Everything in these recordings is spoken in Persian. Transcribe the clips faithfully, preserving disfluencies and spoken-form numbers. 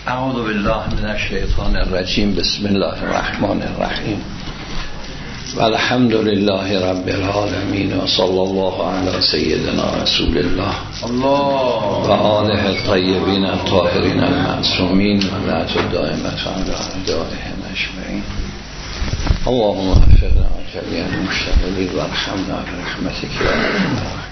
اعوذ بالله من الشیطان الرجیم. بسم الله الرحمن الرحیم. والحمد لله رب العالمین و صلی الله علی سیدنا رسول الله و آله الطیبین الطاهرین المعصومین و لعنت الدائمة علی اعدائهم اجمعین. اللهم وفقنا جمیع المشتغلین وارحمنا برحمتک یا ارحم الراحمین.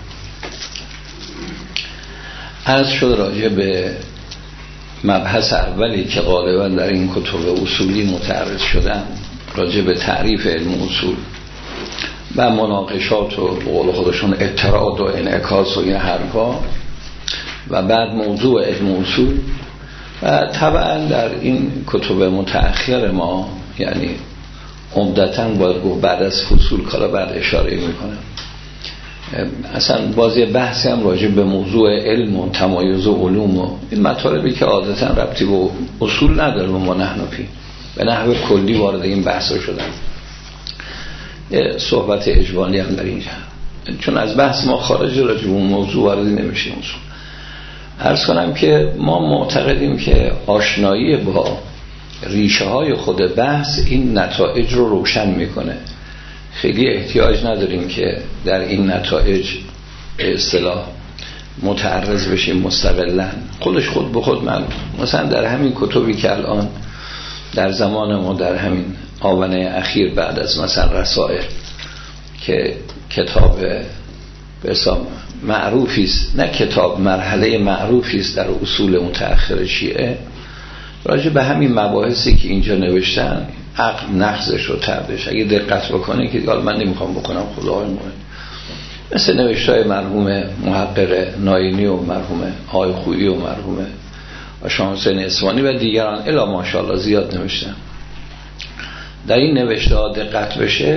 عرض شد راجع به مبحث اولی که غالبا در این کتب اصولی متعرض شدن، راجع به تعریف علم اصول و مناقشات و قول خودشون اعتراض و انعکاس و این حرفا، و بعد موضوع علم اصول. و طبعا در این کتب متأخر ما، یعنی عمدتاً باید گفت بعد از فصول، کالا بعد اشاره میکنم، اصلا بازی بحثی هم راجع به موضوع علم و تمایز و علوم و این مطالبی که عادتا ربطی به اصول نداره و ما نحنفی به نحو کلی وارد این بحث شدن. یه صحبت اجمالی هم در اینجا، چون از بحث ما خارج راجع به اون موضوع وارد نمیشیم. اصول عرض کنم که ما معتقدیم که آشنایی با ریشه های خود بحث این نتایج رو روشن میکنه. خیلی احتیاج نداریم که در این نتایج به اصطلاح متعرض بشیم مستقلاً، خودش خود به خود معلوم. مثلا در همین کتبی که الان در زمان ما در همین آونة اخیر بعد از مثلا رسائل که کتاب بسام معروفی است، نه کتاب، مرحله معروفی است در اصول متأخر شیعه، راجع به همین مباحثی که اینجا نوشتن، عقل نقضش و تردش، اگه دقت بکنه که حالا من نمیخوام بکنم، خدای مورد، مثل نوشتای مرحوم محقق ناینی و مرحوم آقای خویی و مرحوم شاه حسین اصفهانی و دیگران الا ماشاءالله زیاد نوشتن. در این نوشته ها دقت بشه،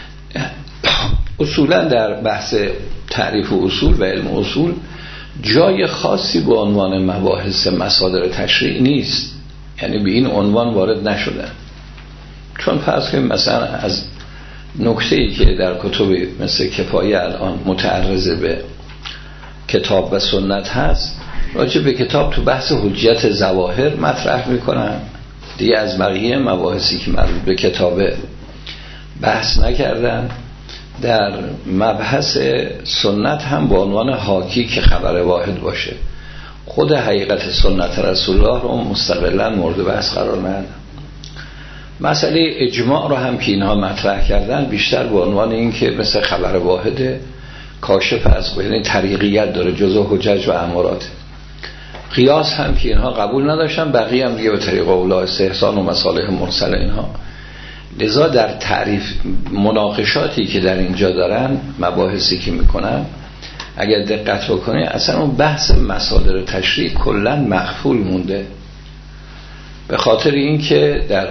اصولا در بحث تعریف اصول و علم اصول جای خاصی به عنوان مباحث مصادر تشریع نیست، یعنی به این عنوان وارد نشدن. چون فرض کنیم مثلا از نکته‌ای که در کتبی مثل کفایه الان متعرض به کتاب و سنت هست، راجع به کتاب تو بحث حجیت ظواهر مطرح میکنن دیگه، از بقیه مباحثی که مربوط به کتابه بحث نکردن. در مبحث سنت هم به عنوان حاکی که خبر واحد باشه، خود حقیقت سنت رسول الله رو مستقلاً مورد بحث قرار ندادن. مسئله اجماع رو هم که اینها مطرح کردن بیشتر به عنوان این که مثل خبر واحد کاشف از یعنی طریقیت داره، جزء حجج و امارات. قیاس هم که اینها قبول نداشتن، بقیه هم دیگه به طریق اولا استحسان و مصالح مرسل اینها. لذا در تعریف مناقشاتی که در اینجا دارن، مباحثی که میکنن، اگر دقت بکنی اصلا اون بحث مصادر تشریع کلا مغفول مونده، به خاطر اینکه در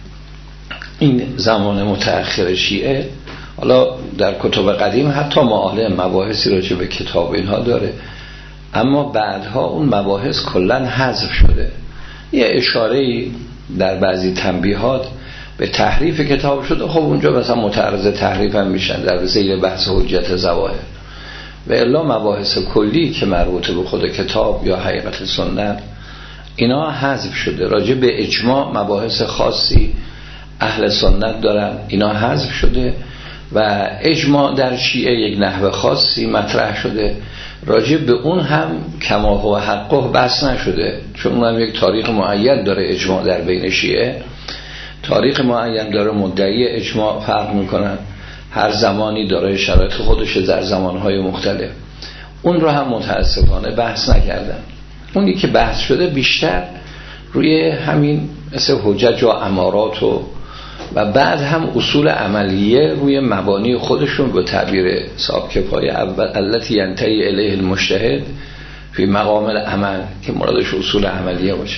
این زمان متأخر شیعه، حالا در کتب قدیم حتی معالم مباحثی راجع به کتاب اینها داره، اما بعدها اون مباحث کلا حذف شده. یه اشاره‌ای در بعضی تنبیهات به تحریف کتاب شده، خب اونجا مثلا متعرض تحریف هم میشن در زیر بحث حجت ظواهر، و الا مباحث کلی که مربوط به خود کتاب یا حقیقت سنت اینا حذف شده. راجع به اجماع مباحث خاصی اهل سنت دارن، اینا حذف شده، و اجماع در شیعه یک نحو خاصی مطرح شده، راجع به اون هم کما هو حقه بحث نشده، چون اونم یک تاریخ معین داره. اجماع در بین شیعه تاریخ معین داره، مدعی اجماع فرق میکنن، هر زمانی داره شرایط خودش در زمانهای مختلف. اون رو هم متاسفانه بحث نکردن. اونی که بحث شده بیشتر روی همین مثل حجج و امارات و و بعد هم اصول عملیه روی مبانی خودشون، به تعبیر صاحب کفایه اول التی ینتهی الیه المجتهد فی مقام العمل، که مرادش اصول عملیه باشه.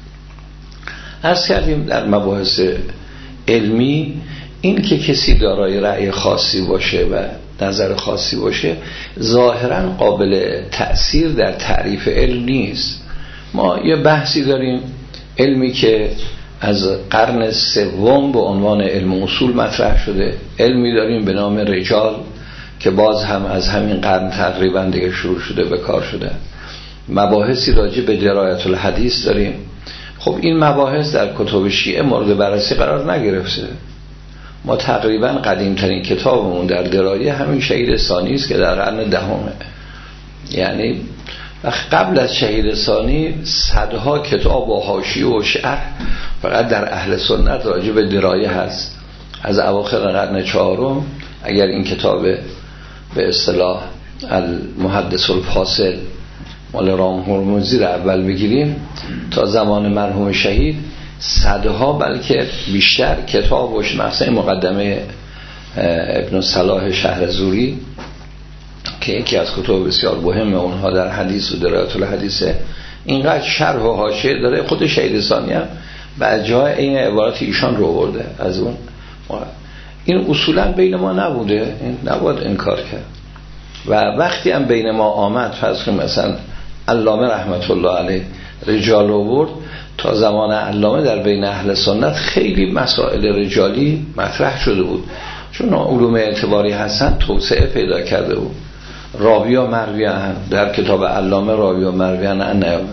عرض کردیم در مباحث علمی این که کسی دارای رأی خاصی باشه و نظر خاصی باشه ظاهرا قابل تأثیر در تعریف علم نیست. ما یه بحثی داریم، علمی که از قرن سوم به عنوان علم اصول مطرح شده، علمی داریم به نام رجال که باز هم از همین قرن تقریبا دیگه شروع شده به کار شده. مباحثی راجع به درایت الحدیث داریم، خب این مباحث در کتب شیعه مورد بررسی قرار نگرفته. ما تقریبا قدیمترین کتابمون در درایه همین شهید ثانی است که در قرن دهمه. یعنی قبل از شهید ثانی صدها کتاب و حاشیه و شرح فقط در اهل سنت راجع به درایه هست. از اواخر قرن چهارم اگر این کتاب به اصطلاح المحدث الفاصل مال رام هرمزی رو اول بگیریم تا زمان مرحوم شهید صدها بلکه بیشتر کتاب و مثلا مقدمه ابن صلاح شهرزوری که یکی از کتاب بسیار مهمه اونها در حدیث و درایات الحدیثه، اینقدر شرح و حاشیه داره. خود شهید ثانی هم بعد جای این عبارات ایشان رو برده از اون. این اصولا بین ما نبوده، این نباید انکار کرد. و وقتی هم بین ما آمد فرض کنیم مثلا علامه رحمت الله علیه رجال رو برد، تا زمان علامه در بین اهل سنت خیلی مسائل رجالی مطرح شده بود، چون علوم اعتباری حسن توسعه پیدا کرده بود. راوی و مروی عن در کتاب علامه راوی و مروی عن نیامده.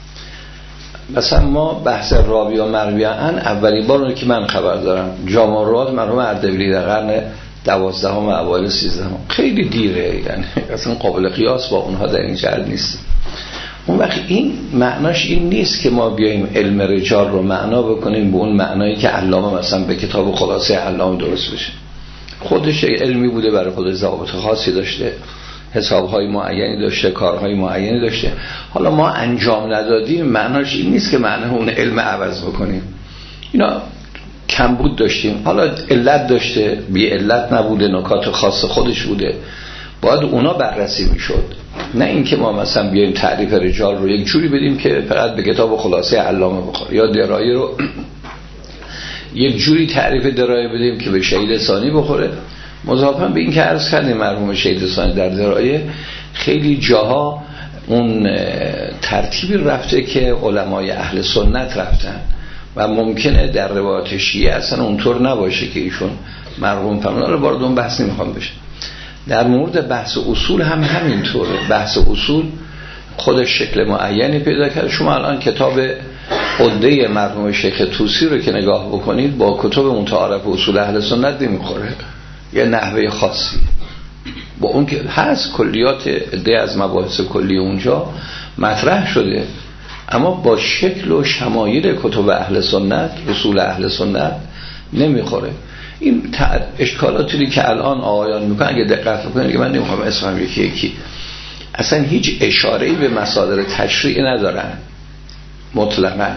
مثلا ما بحث راوی و مروی عن اولین بار که من خبر دارم جامع الروات مرحوم اردبیلی در قرن دوازدهم و اوایل سیزدهم، خیلی دیره، یعنی اصلا قابل قیاس با اونها در این جهت نیست. اون وقت این معناش این نیست که ما بیاییم علم رجال رو معنا بکنیم به اون معنایی که علامه مثلا به کتاب خلاصه علامه درست بشه. خودش علمی بوده، برای خود ضوابط خاصی داشته، حسابهای معینی داشته، کارهای معینی داشته. حالا ما انجام ندادیم معناش این نیست که معنی اون علم عوض بکنیم. اینا کمبود داشتیم، حالا علت داشته، بی علت نبوده، نکات خاص خودش بوده، باید اونا بررسی میشد. نه اینکه ما مثلا بیایم تعریف رجال رو یک جوری بدیم که فقط به کتاب خلاصه علامه بخوره، یا درایه رو یک جوری تعریف درایه بدیم که به شهید ثانی بخوره. مضافاً به این که عرض کردیم مرحوم شهید ثانی در درایه خیلی جاها اون ترتیبی رفته که علمای اهل سنت رفتن و ممکنه در روایات شیعه اصلا اونطور نباشه که ایشون مرحوم فرمودن. رو وارد اون بحث نمیخوام بشه. در مورد بحث اصول هم همینطوره. بحث اصول خودش شکل معینی پیدا کرده. شما الان کتاب عده مرحوم شیخ طوسی رو که نگاه بکنید با کتب متعارف اصول اهل سنت نمیخوره، یه نحوه خاصی با اون که هست کلیات عده از مباحث کلی اونجا مطرح شده، اما با شکل و شمایل کتب اهل سنت اصول اهل سنت نمیخوره. این اشکالاتی که الان آقایان میکنن اگه دقت بکنید که من نمیخوام اسمم یکی یکی اصلا هیچ اشاره‌ای به مصادر تشریعی ندارن، مطلقاً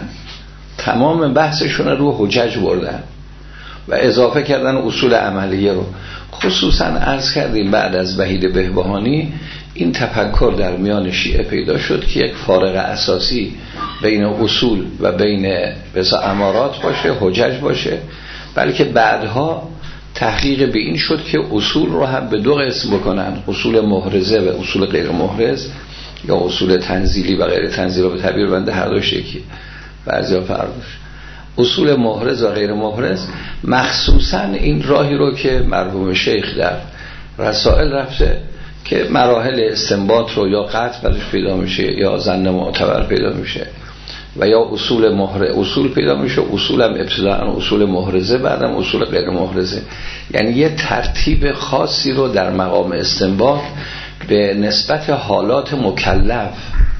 تمام بحثشون رو حجج بردن و اضافه کردن اصول عملیه رو. خصوصا عرض کردیم بعد از وحید بهبهانی این تفکر در میان شیعه پیدا شد که یک فارق اساسی بین اصول و بین بسا امارات باشه، حجج باشه، بلکه بعدها تحقیق به این شد که اصول رو هم به دو قسم بکنن، اصول محرزه و اصول غیر محرز، یا اصول تنزیلی و غیر تنزیلی رو به تعبیر بنده هر دوش یکی، بعضیا فرق داشت. اصول محرز و غیر محرز مخصوصا این راهی رو که مرحوم شیخ در رسائل رفته که مراحل استنباط رو یا قطع برش پیدا میشه یا ظن معتبر پیدا میشه و یا اصول مهر اصول پیدا میشه. اصول هم ابتداء اصول محرزه، بعدم اصول غیر محرزه. یعنی یه ترتیب خاصی رو در مقام استنباط به نسبت حالات مکلف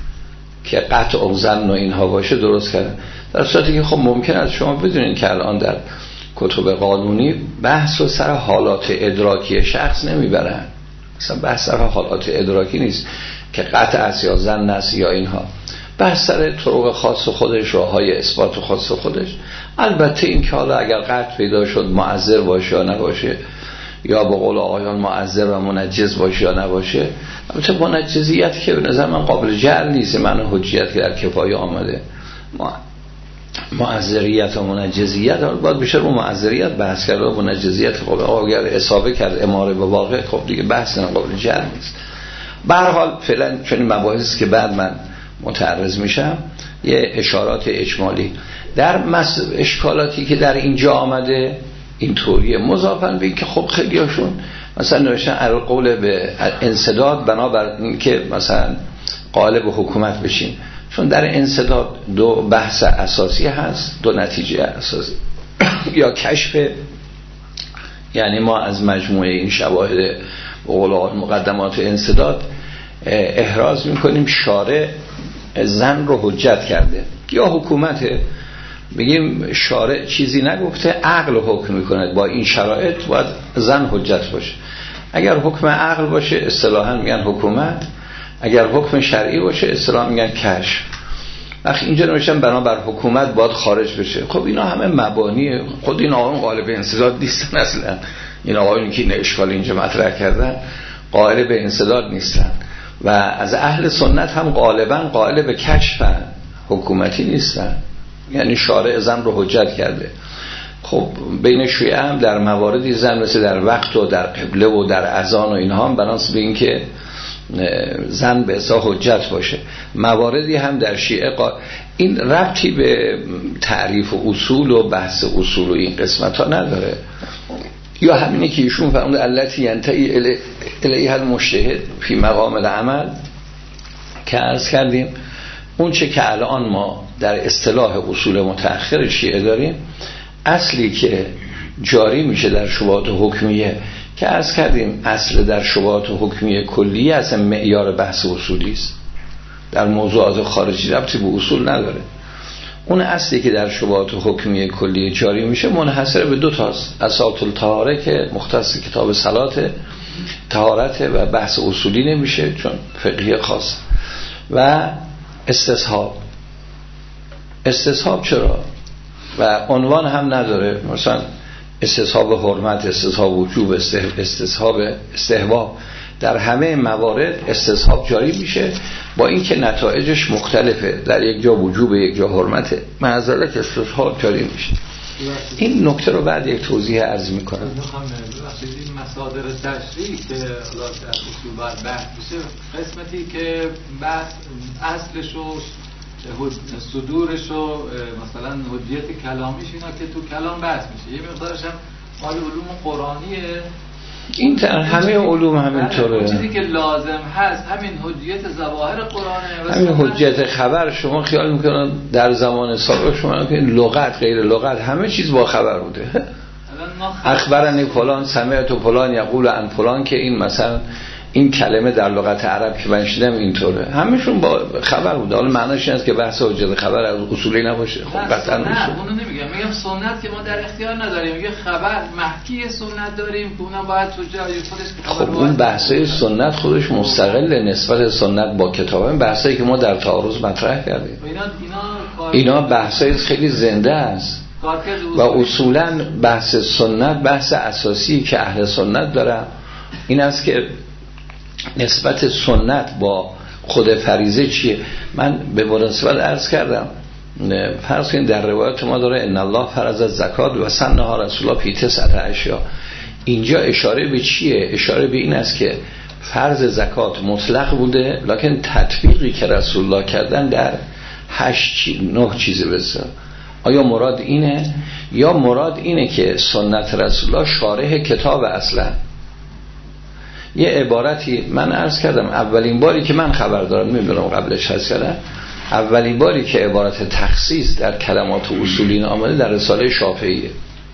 که قطع و ظن و اینها باشه درست کردن. در صورتی که خب ممکن است شما بدونید که الان در کتب قانونی بحث و سر حالات ادراکی شخص نمیبرن، مثلا بحث سر حالات ادراکی نیست که قطع است یا ظن است یا اینها، بحث سر طرق خاص خودش، راههای اثبات خاص خودش. البته این که حالا اگر قطع پیدا شد معذر باشه یا نباشه، یا به قول آقایان معذر و منجز باشه یا نباشه، البته منجزیت که به نظر من قابل جعل نیست، معنی حجیت که در کفایه آمده. ما معذریت و منجزیت باید بشه رو معذریت بحث کرده و منجزیت خب اگر اصابه کرد اماره به واقع خب دیگه بحث نه قابل جعل نیست. به هر حال فعلا چون این مباحثی که بعد من متعرض میشم یه اشارات اجمالی در مس... اشکالاتی که در اینجا آمده این طوریه. مضافاً به این که خب خیلی هاشون مثلا نوشتن القول به انسداد بنابر این که مثلا قالب حکومت بشیم. چون در انسداد دو بحث اساسی هست، دو نتیجه اساسی یا کشف، یعنی ما از مجموعه این شواهد و مقدمات انسداد احراز میکنیم شارع زن رو حجت کرده، یا حکومت بگیم شارع چیزی نگفته، عقل حکم میکنه با این شرایط باید زن حجت باشه. اگر حکم عقل باشه اصطلاحاً میگن حکومت، اگر حکم شرعی باشه اصطلاحاً میگن کشف. وقتی اینجا نوشتن بنابر حکومت باید خارج بشه، خب اینا همه مبانی، خود این آقایون قائل به انسداد نیستن اصلا. این آقایونی که این اشکال اینجا مطرح کردن قائل به انسداد نیستن و از اهل سنت هم غالبا قائل به کشف حکومتی نیستن، یعنی شارع زن رو حجت کرده. خب بین شیعه هم در مواردی زن مثل در وقت و در قبله و در اذان و اینها هم بناس به این که زن به اصلا حجت باشه. مواردی هم در شیعه قا... این ربطی به تعریف و اصول و بحث اصول و این قسمت ها نداره. یا همینی که ایشون فرمود التی ینتهی الیها المجتهد فی مقام العمل، که عرض کردیم اون چه که الان ما در اصطلاح اصول متأخر شیعه داریم، اصلی که جاری میشه در شبهات حکمیه که عرض کردیم اصل در شبهات حکمیه کلیه اصلا معیار بحث اصولی است، در موضوعات خارجی ربطی به اصول نداره. اون اصلی که در شبهات حکمیه کلیه جاری میشه منحصر به دو تاست، اساس الطهاره که مختص کتاب صلات طهارت و بحث اصولی نمیشه چون فقهی خاص، و استصحاب. استصحاب چرا؟ و عنوان هم نداره، مثلا استصحاب حرمت، استصحاب وجوب، استصحاب استحباب، در همه موارد استصحاب جاری میشه با اینکه نتایجش مختلفه، در یک جا وجوب یک جا حرمته، معذرت استصحاب جاری میشه. این نکته رو بعد یک توضیح عرض میکنم. این مصادر تشریعی که در اصول باید بحث بشه، قسمتی که بحث اصلش و صدورش و مثلا حجیت کلامیش اینا که تو کلام بحث میشه، یه مقدارش هم مال علوم قرآنیه. این تر همه علوم همینطوره. چیزی که لازم هست همین حجیت ظواهر قرآنه، همین حجیت خبر. شما خیال میکنن در زمان سابق شما که لغت غیر لغت همه چیز با خبر بوده. اخبرنی فلان سمعت و فلان یقول عن فلان، که این مثلا این کلمه در لغت عرب که من شنیدم اینطوره، همشون با خبر بوده. حالا معناش این است که بحث حجیت خبر از اصولی نباشه. خب قطعا نه اونو نمیگم، میگم سنت که ما در اختیار نداریم، میگه خبر محکی سنت داریم که اونم باید تو جای خودش. خب اون بحثای سنت خودش مستقل نسبت سنت با کتاب، این بحثایی که ما در تعارض مطرح کردیم اینا اینا, اینا بحثای خیلی زنده است و اصولا بحث سنت بحث اساسی که اهل سنت دارن این است که نسبت سنت با خود فریضه چیه. من به مناسبت عرض کردم، فرض کنید در روایت ما داره ان الله فرض الزکات و سنها رسول الله فی تسعة اشیاء. اینجا اشاره به چیه؟ اشاره به این است که فرض زکات مطلق بوده لکن تطبیقی که رسول الله کردن در هشت چی... نه چیزی بسه. آیا مراد اینه یا مراد اینه که سنت رسول الله شارح کتاب اصلا؟ یه عبارتی من عرض کردم اولین باری که من خبر دارم، نمیدونم قبلش هست کردم، اولین باری که عبارت تخصیص در کلمات و اصولین آمده در رساله شافعیه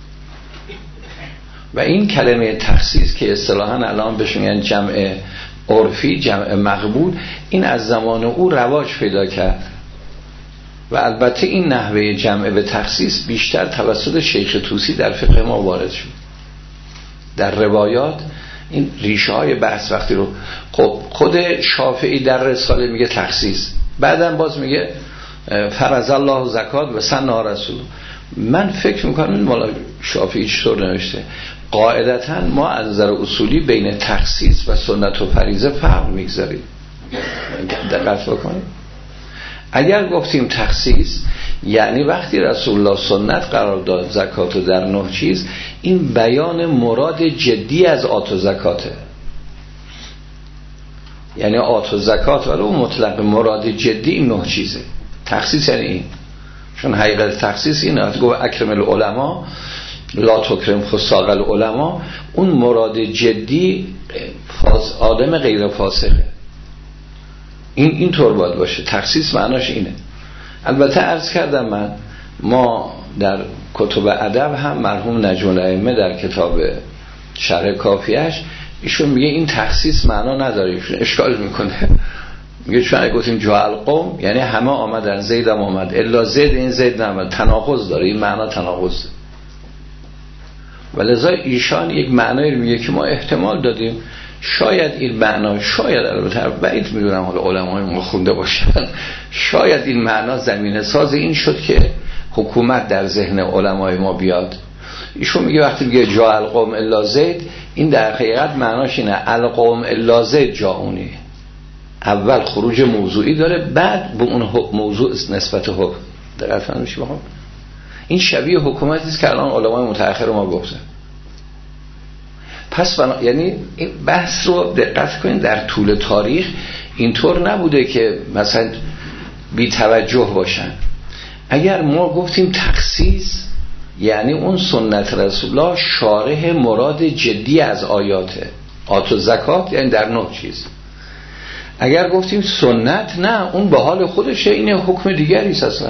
و این کلمه تخصیص که اصطلاحاً الان بهش میگن جمع عرفی، جمع مقبول، این از زمان او رواج پیدا کرد و البته این نحوه جمع به تخصیص بیشتر توسط شیخ طوسی در فقه ما وارد شد. در روایات این ریشه های بحث وقتی رو خب خود شافعی در رساله میگه تخصیص، بعدم باز میگه فرض الله زکات و سنها رسول. من فکر میکنم این مالا شافعی چطور نوشته، قاعدتا ما از نظر اصولی بین تخصیص و سنت و فریضه فرق میگذاریم. دقت بکنید، اگر گفتیم تخصیص یعنی وقتی رسول الله سنت قرار داد زکات در نه چیز، این بیان مراد جدی از آت و زکاته، یعنی آت و زکات ولو مطلق مراد جدی این نه چیزه. تخصیص یعنی این، چون حقیقت تخصیص اینه که گفت اکرم العلماء لا تکرم فساق العلماء، اون مراد جدی آدم غیر فاسقه. این این طور باید باشه. تخصیص معناش اینه. البته عرض کردم من ما در کتب ادب هم مرحوم نجم الائمه در کتاب شرح کافیش ایشون میگه این تخصیص معنا نداره، ایشون اشکال میکنه، میگه چون اگه گفتیم جاء القوم یعنی همه آمدن، زید هم آمد، الا زید این زید نمد، تناقض داره، این معنا تناقض. ولذا ایشان یک معنایی رو میگه که ما احتمال دادیم شاید این معنا، شاید البته بعید میدونم حالا علمای ما خونده باشن، شاید این معنا زمینه ساز این شد که حکومت در ذهن علمای ما بیاد. ایشون میگه وقتی میگه جاء القوم الا زید، این در حقیقت معناش اینه القوم الا زید جاءونی، اول خروج موضوعی داره، بعد به اون موضوع نسبت حکم. دقیق فهمیدید بخوام این شبیه حکومتی است که الان علمای متأخر ما گفتن. پس بنا... یعنی این بحث رو دقت کنید در طول تاریخ اینطور نبوده که مثلا بی توجه باشن. اگر ما گفتیم تخصیص یعنی اون سنت رسول الله شارح مراد جدی از آیاته، آت و زکات یعنی در نه چیز. اگر گفتیم سنت نه، اون به حال خودشه، این حکم دیگری است اصلا.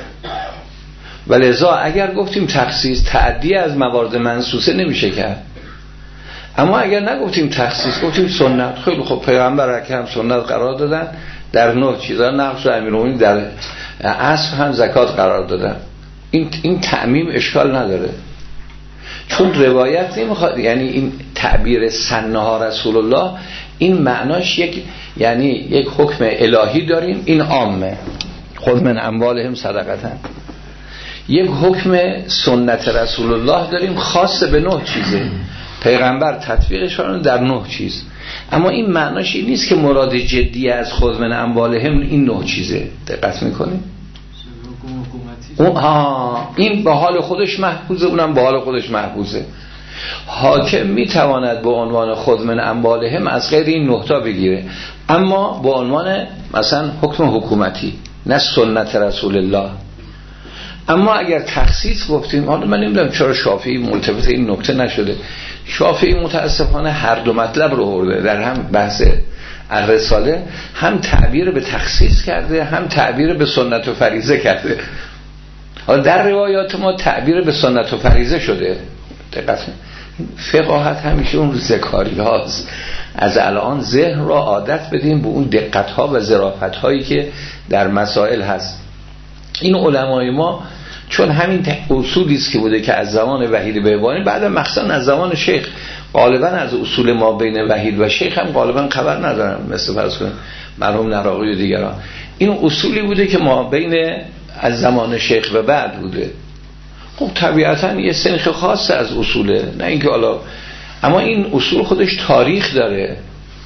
ولذا اگر گفتیم تخصیص تعدی از موارد منصوصه نمیشه کرد. اما اگر نگفتیم تخصیص، گفتیم سنت، خیلی خب پیغمبر اکرم سنت قرار دادن در نه چیزا، نقص و امیرالمومنین در عصر هم زکات قرار دادن، این این تعمیم اشکال نداره، چون روایت نمیخواد. یعنی این تعبیر سنها رسول الله این معناش یک یعنی یک حکم الهی داریم، این عامه، خذ من اموالهم صدقه. یک حکم سنت رسول الله داریم خاص به نه چیزه، پیغمبر تطبیقشون در نه چیز. اما این معناش این نیست که مراد جدی از خذ من اموالهم این نه چیزه. دقت میکنید؟ اون ها این به حال خودش محفوظه، اونم به حال خودش محفوظه. حاکم میتواند به عنوان خذ من اموالهم از غیر این نهتا بگیره، اما به عنوان مثلا حکم حکومتی، نه سنت رسول الله. اما اگر تخصیص گفتیم، حالا من نمیدونم چرا شافعی ملتفت این نکته نشده. شافعی متاسفانه هر دو مطلب رو آورده در هم بحث الرساله، هم تعبیر به تخصیص کرده، هم تعبیر به سنت و فریضه کرده. حالا در روایات ما تعبیر به سنت و فریضه شده. دقت فقاهت همیشه اون ذکاری هاست. از الان ذهن را عادت بدیم به اون دقت ها و ظرافت هایی که در مسائل هست. این علمای ما چون همین اصولی است که بوده که از زمان وحید بهبانی، بعد مخصوصا از زمان شیخ، غالبا از اصول ما بین وحید و شیخ هم غالبا خبر ندارن، مثل فرض کنید مرحوم نراقی و دیگران. این اصولی بوده که ما بین از زمان شیخ و بعد بوده. خب طبیعتا یه سنخ خاص از اصوله، نه اینکه حالا، اما این اصول خودش تاریخ داره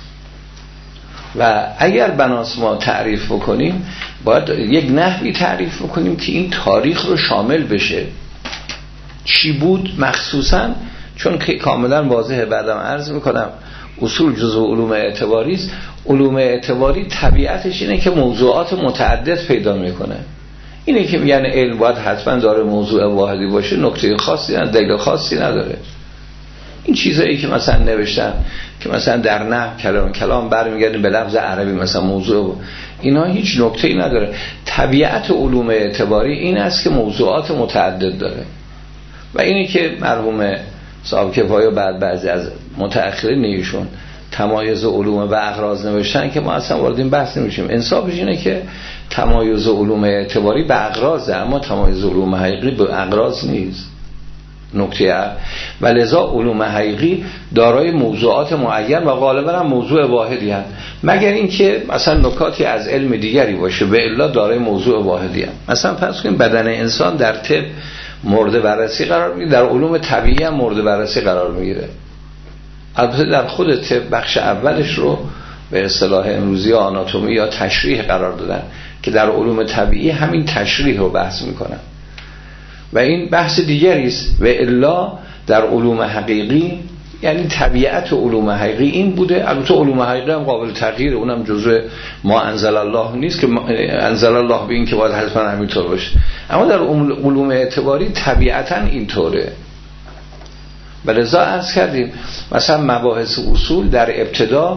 و اگر بناس ما تعریف بکنیم باید یک نحوی تعریف بکنیم که این تاریخ رو شامل بشه. چی بود مخصوصا؟ چون که کاملا واضحه، بعدم عرض میکنم اصول جزء علوم اعتباری است. علوم اعتباری طبیعتش اینه که موضوعات متعدد پیدا میکنه. اینه که میگن علم باید حتما داره موضوع واحدی باشه، نکته خاصی نداره، دلیل خاصی نداره. این چیزایی که مثلا نوشتن که مثلا در نحو کلام کلام برمیگردیم به لفظ عربی، مثلا موضوع، اینا هیچ نکته‌ای نداره. طبیعت علوم اعتباری این است که موضوعات متعدد داره و اینی که مرحوم صاحب کفایه بعد بعضی از متأخرین ایشون تمایز علوم و اغراض نوشتن که ما اصلا وارد این بحث نمیشیم. انصافش اینه که تمایز علوم اعتباری به اغراضه، اما تمایز علوم حقیقی به اغراض نیست. نکته و لذا علوم حقیقی دارای موضوعات معین و غالبا هم موضوع واحدی هست، مگر اینکه مثلا نکاتی از علم دیگری باشه، و الا دارای موضوع واحدی هست. مثلا فرض کنیم بدن انسان در طب مورد بررسی قرار میگیره، در علوم طبیعی هم مورد بررسی قرار میگیره. البته در خود طب بخش اولش رو به اصطلاح امروزی آناتومی یا تشریح قرار دادن که در علوم طبیعی همین تشریح رو بحث میکنن و این بحث دیگری است. و الا در علوم حقیقی یعنی طبیعت علوم حقیقی این بوده. البته علوم حقیقی هم قابل تغییر، اونم جزء ما انزل الله نیست که انزل الله به این که باید حتما همینطور باشه، اما در علوم اعتباری طبیعتا اینطوره. ولذا عرض کردیم مثلا مباحث اصول در ابتدا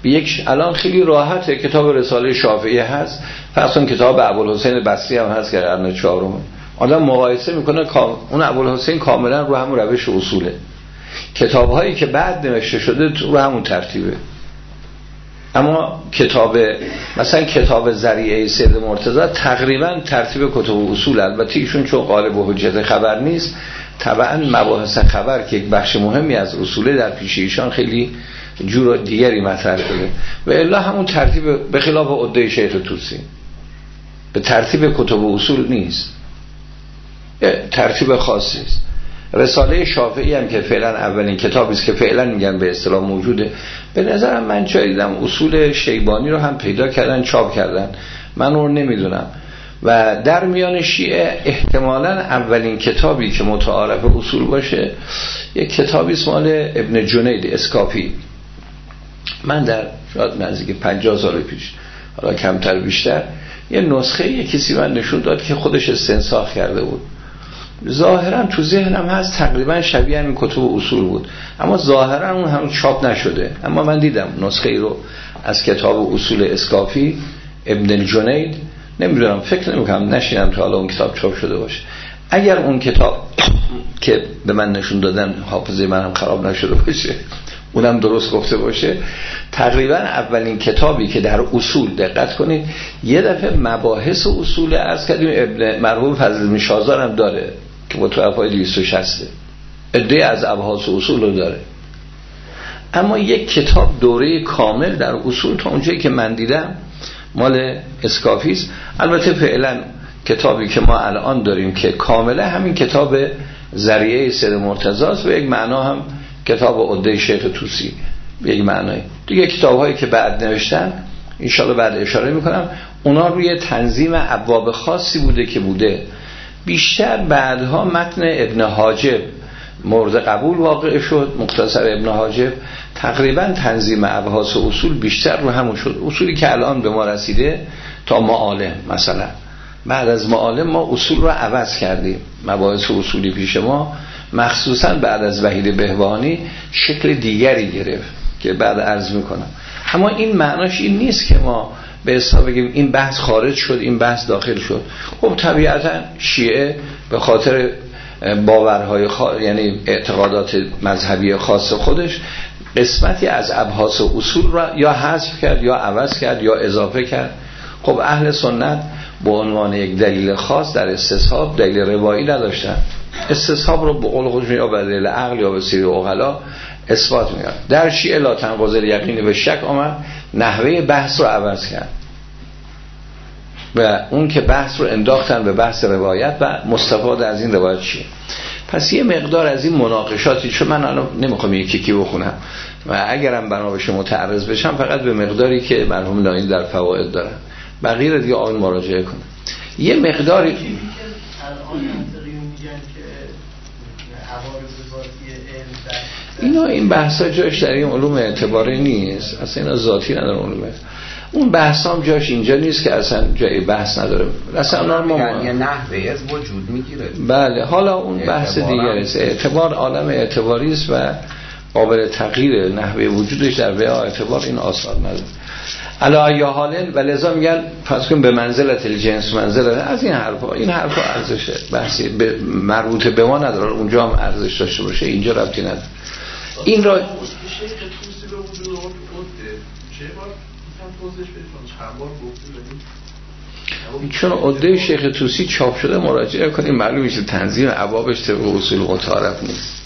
یک الان خیلی راحته، کتاب رساله شافعی هست، پس اون کتاب ابوالحسین بصری هم هست که قرن چهارم، آدم مقایسه میکنه، اون ابوالحسین کاملا رو همون روش اصوله. کتاب‌هایی که بعد نوشته شده رو همون ترتیبه. اما کتاب مثلا کتاب ذریعه سید مرتضی تقریبا ترتیب کتب اصول، البته ایشون چون غالب و حجت خبر نیست، طبعا مباحث خبر که یک بخش مهمی از اصوله در پیش ایشان خیلی جور دیگری مطرح شده و الا همون ترتیب، به خلاف عده شیخ طوسی به ترتیب کتب اصول نیست، ترتیب خاصی است. رساله شافعی هم که فعلا اولین کتابی است که فعلا میگن به اصطلاح موجوده، به نظرم من جایی دیدم اصول شیبانی رو هم پیدا کردن چاپ کردن، من اون نمیدونم. و در میان شیعه احتمالاً اولین کتابی که متعارف اصول باشه یک کتابی است مال ابن جنید اسکافی. من در شاید نزدیک پنجاه سال پیش، حالا کمتر بیشتر، یه نسخه یه کسی من نشون داد که خودش استنساخ کرده بود، ظاهرا تو ذهنم هست تقریبا شبیه همین کتب اصول بود، اما ظاهرا اون هم چاپ نشده. اما من دیدم نسخه ای رو از کتاب اصول اسکافی ابن الجنید، نمیدونم، فکر نمیکنم، نشینم تا حالا اون کتاب چاپ شده باشه. اگر اون کتاب که به من نشون دادن حافظه من هم خراب نشده باشه، اونم درست گفته باشه، تقریبا اولین کتابی که در اصول، دقت کنید یه دفعه مباحث اصول عرض کردیم، ابن مرحوم فضل شازار هم داره که متوفای دویست و شصت، عده از ابحاث اصول رو داره، اما یک کتاب دوره کامل در اصول تا اونجایی که من دیدم مال اسکافی است. البته فعلا کتابی که ما الان داریم که کامله همین کتاب ذریعه سید مرتضی است و یک معنا هم کتاب عده شیخ طوسی به یک معنای دیگه. کتاب‌هایی که بعد نوشتن انشالله بعد اشاره میکنم، اونا روی تنظیم ابواب خاصی بوده که بوده، بیشتر بعدها متن ابن حاجب مورد قبول واقع شد، مختصر ابن حاجب، تقریبا تنظیم ابحاث و اصول بیشتر رو همون شد. اصولی که الان به ما رسیده تا معالم، مثلا بعد از معالم ما اصول رو عوض کردیم، مباحث اصولی پیش ما مخصوصا بعد از وحید بهبهانی شکل دیگری گرفت که بعد عرض میکنم. اما این معناش این نیست که ما به حساب بگیم این بحث خارج شد این بحث داخل شد. خب طبیعتا شیعه به خاطر باورهای خاص، یعنی اعتقادات مذهبی خاص خودش، قسمتی از ابحاث و اصول را یا حذف کرد یا عوض کرد یا اضافه کرد. خب اهل سنت به عنوان یک دلیل خاص در استصحاب دلیل روایی نداشتن، استصحاب رو به قول خودشون یا به دلیل عقل یا به سیر عقلا اثبات می‌کردن. در شیعه لا تنقضی الیقین به شک آمد، نحوه بحث رو عوض کرد و اون که بحث رو انداختن به بحث روایت و مستفاده از این روایت چیه. پس یه مقدار از این مناقشاتی، چون من الان نمیخوام یکی یکی بخونم و اگرم بنا بشه متعرض بشم فقط به مقداری که مرحوم ناینی در فوائد دارن، بقیه رو دیگه آقایون مراجعه کنه. یه مقداری اینا این بحثا جاش در این علوم اعتباری نیست، اصلا اینا ذاتی نداره علومه. اون بحث هم جاش اینجا نیست که اصلا جای بحث نداره، اصلا ما یعنی نحوه از وجود میگیره. بله، حالا اون بحث دیگه است. اعتبار عالم اعتباری است و قابل تغییر نحوه وجودش در وعا اعتبار این آثار نداره. علا یا حالن و لذا میگن فرض کن به منزلت الجنس منزلت، از این حرفا این حرفا ارزشه بحثی به مربوط به ما نداره، اونجا هم ارزش داشته باشه، اینجا ربطی نداره. این را چون عده شیخ طوسی چاپ شده مراجعه کنیم، معلوم میشه تنظیم ابوابش طبق اصول متعارف نیست.